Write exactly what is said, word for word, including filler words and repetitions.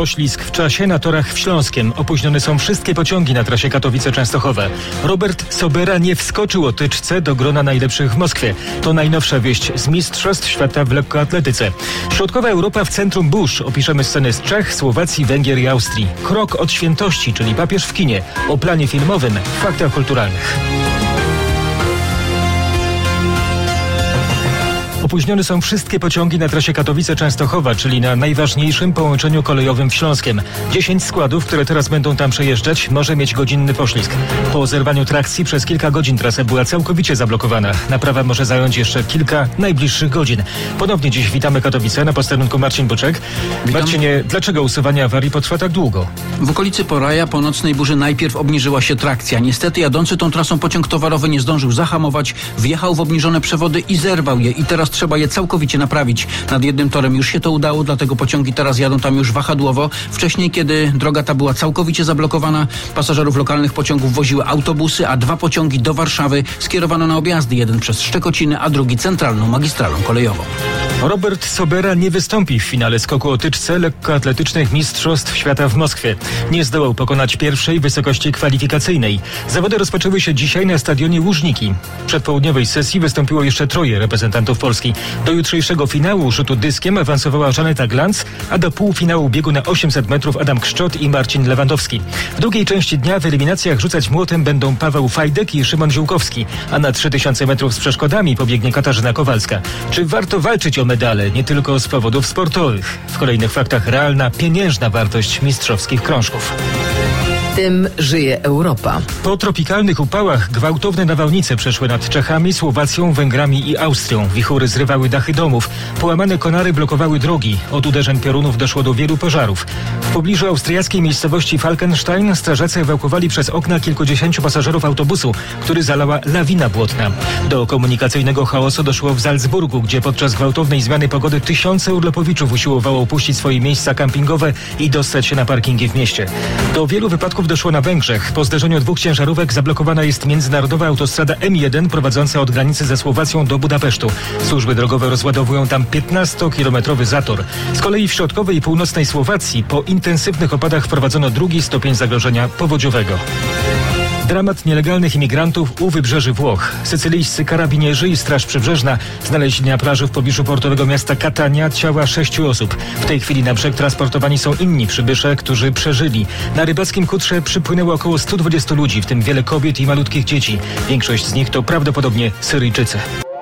Poślizg w czasie na torach w Śląskiem. Opóźnione są wszystkie pociągi na trasie Katowice-Częstochowa. Robert Sobera nie wskoczył o tyczce do grona najlepszych w Moskwie. To najnowsza wieść z Mistrzostw Świata w lekkoatletyce. Środkowa Europa w centrum burz. Opiszemy sceny z Czech, Słowacji, Węgier i Austrii. Krok od świętości, czyli papież w kinie. O planie filmowym w faktach kulturalnych. Opóźnione są wszystkie pociągi na trasie Katowice-Częstochowa, czyli na najważniejszym połączeniu kolejowym w Śląskiem. Dziesięć składów, które teraz będą tam przejeżdżać, może mieć godzinny poślizg. Po zerwaniu trakcji przez kilka godzin trasa była całkowicie zablokowana. Naprawa może zająć jeszcze kilka najbliższych godzin. Ponownie dziś witamy Katowice, na posterunku Marcin Buczek. Witam. Marcinie, dlaczego usuwanie awarii potrwa tak długo? W okolicy Poraja po nocnej burzy najpierw obniżyła się trakcja. Niestety jadący tą trasą pociąg towarowy nie zdążył zahamować, wjechał w obniżone przewody i zerwał je. I teraz trzeba je całkowicie naprawić. Nad jednym torem już się to udało, dlatego pociągi teraz jadą tam już wahadłowo. Wcześniej, kiedy droga ta była całkowicie zablokowana, pasażerów lokalnych pociągów woziły autobusy, a dwa pociągi do Warszawy skierowano na objazdy. Jeden przez Szczekociny, a drugi centralną magistralą kolejową. Robert Sobera nie wystąpi w finale skoku o tyczce lekkoatletycznych Mistrzostw Świata w Moskwie. Nie zdołał pokonać pierwszej wysokości kwalifikacyjnej. Zawody rozpoczęły się dzisiaj na stadionie Łużniki. W przedpołudniowej sesji wystąpiło jeszcze troje reprezentantów Polski. Do jutrzejszego finału rzutu dyskiem awansowała Żaneta Glanc, a do półfinału biegu na osiemset metrów Adam Kszczot i Marcin Lewandowski. W drugiej części dnia w eliminacjach rzucać młotem będą Paweł Fajdek i Szymon Ziółkowski, a na trzy tysiące metrów z przeszkodami pobiegnie Katarzyna Kowalska. Czy warto walczyć o medale nie tylko z powodów sportowych? W kolejnych faktach realna, pieniężna wartość mistrzowskich krążków. Tym żyje Europa. Po tropikalnych upałach gwałtowne nawałnice przeszły nad Czechami, Słowacją, Węgrami i Austrią. Wichury zrywały dachy domów. Połamane konary blokowały drogi. Od uderzeń piorunów doszło do wielu pożarów. W pobliżu austriackiej miejscowości Falkenstein strażacy ewakuowali przez okna kilkudziesięciu pasażerów autobusu, który zalała lawina błotna. Do komunikacyjnego chaosu doszło w Salzburgu, gdzie podczas gwałtownej zmiany pogody tysiące urlopowiczów usiłowało opuścić swoje miejsca kampingowe i dostać się na parkingi w mieście. Do wielu wypadków doszło na Węgrzech. Po zderzeniu dwóch ciężarówek zablokowana jest międzynarodowa autostrada M jeden prowadząca od granicy ze Słowacją do Budapesztu. Służby drogowe rozładowują tam piętnastokilometrowy zator. Z kolei w środkowej i północnej Słowacji po intensywnych opadach wprowadzono drugi stopień zagrożenia powodziowego. Dramat nielegalnych imigrantów u wybrzeży Włoch. Sycylijscy karabinierzy i Straż Przybrzeżna znaleźli na plaży w pobliżu portowego miasta Catania ciała sześciu osób. W tej chwili na brzeg transportowani są inni przybysze, którzy przeżyli. Na rybackim kutrze przypłynęło około stu dwudziestu ludzi, w tym wiele kobiet i malutkich dzieci. Większość z nich to prawdopodobnie Syryjczycy.